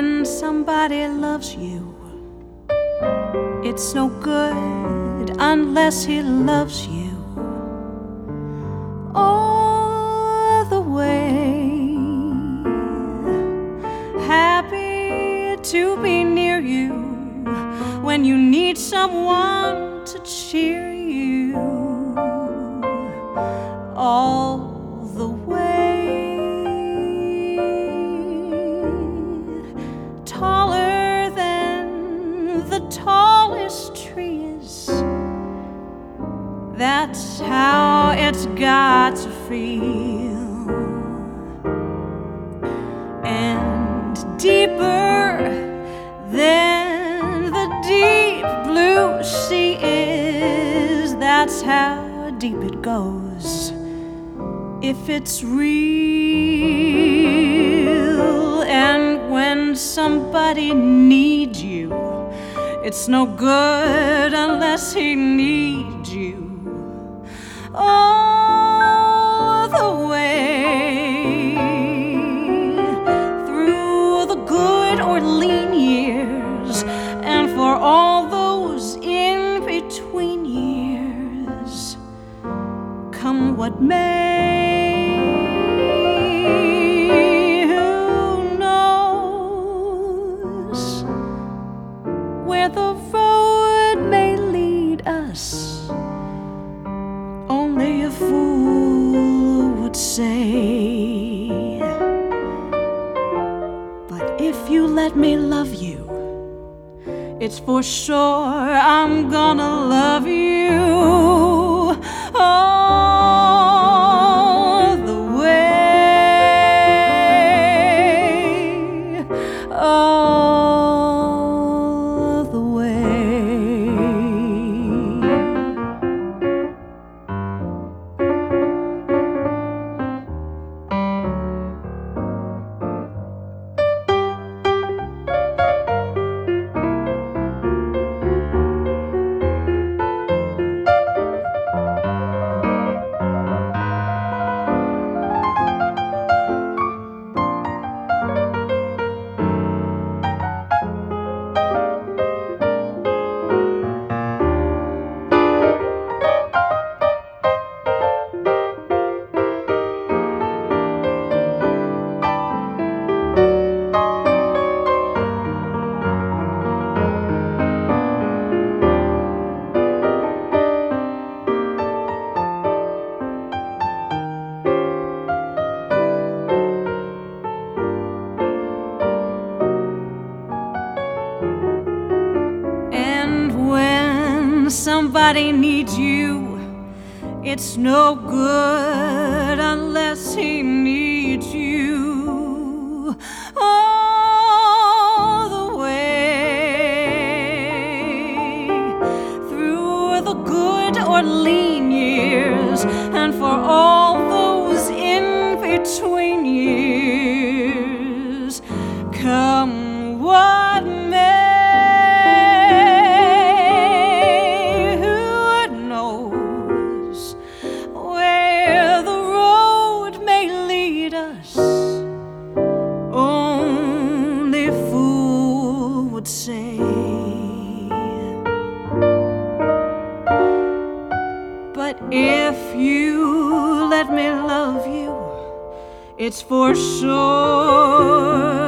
when somebody loves you, it's no good unless he loves you all the way. Happy to be near you when you need someone to cheer you all the way. Taller than the tallest trees, that's how it's got to feel. And deeper than the deep blue sea is, that's how deep it goes if it's real. And when somebody needs you, it's no good unless he needs you all the way. Through the good or lean years, and for all those in between years, come what may. Who knows where the road may lead us? Only a fool would say. But if you let me love you, it's for sure I'm gonna love you all the way, all the way. Somebody needs you, it's no good unless he needs you all the way. Through the good or lean years, and for all those in between years, come what may. Only a fool would say. But if you let me love you, it's for sure